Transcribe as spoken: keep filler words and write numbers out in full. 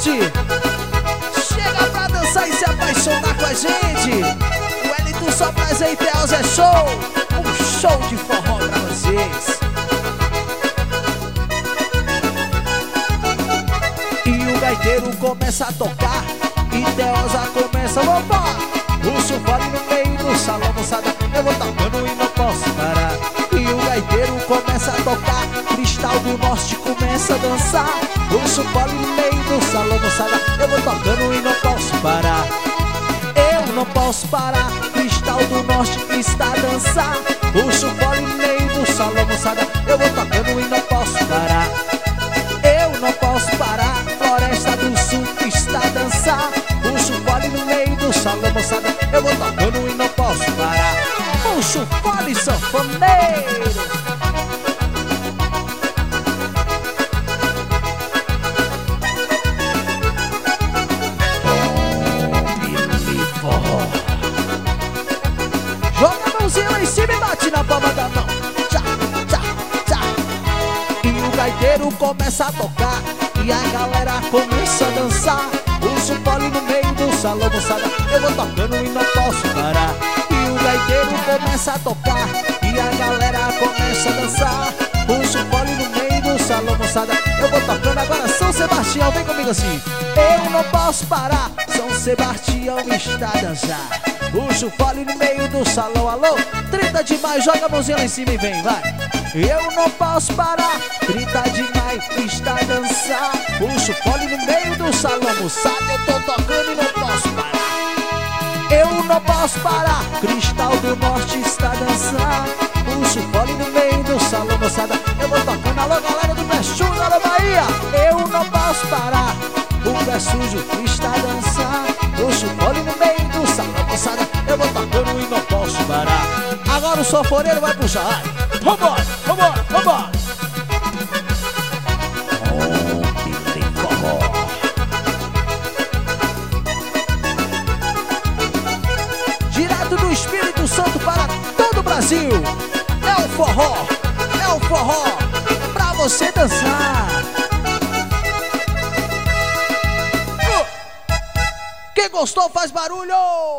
Norte. Chega pra dançar e se apaixonar com a gente. O Wellington só prazer e Zé Show. Um show de forró pra vocês. E o gaiteiro começa a tocar e Teosa começa a roubar. O chufole no meio do salão, moçada, eu vou tocando e não posso parar. E o gaiteiro começa a tocar, Cristal do Norte começa a dançar. O chufole no meio do salão, moçada, eu vou tocando e não posso parar. Eu não posso parar, Cristal do Norte está a dançar. O chufole no meio do salão, moçada, eu vou tocando e não posso parar. Eu não posso parar, Floresta do Sul está a dançar. O chufole no meio do salão, moçada, eu vou tocando e não posso parar. O chufole sanfoneiro. Joga a mãozinha lá em cima e bate na palma da mão. Tchá, tchá, tchá. E o gaiteiro começa a tocar e a galera começa a dançar. O chufole no meio do salão, moçada, eu vou tocando e não posso parar. E o gaiteiro começa a tocar e a galera começa a dançar. O chufole no meio do salão, moçada, eu vou tocando. Agora São Sebastião, vem comigo assim. Eu não posso parar, São Sebastião está a dançar. O chufole no meio do salão, alô, trinta de maio, joga a mãozinha lá em cima e vem, vai. Eu não posso parar, trinta de maio está a dançar. O chufole no meio do salão, moçada, eu tô tocando e não posso parar. Eu não posso parar, Cristal do Norte está a dançar. O chufole no meio do salão, moçada, eu vou tocando. Alô, galera do Pé Sujo, alô, Bahia. Eu não posso parar, o Pé Sujo está a dançar. O chufole no meio do salão, moçada, eu vou tocando e não posso parar. Agora o sanfoneiro vai puxar, vai. Vambora, vambora, vambora. Oh, tem forró. Direto do Espírito Santo para todo o Brasil. É o forró, é o forró pra você dançar. Uh! Quem gostou faz barulho.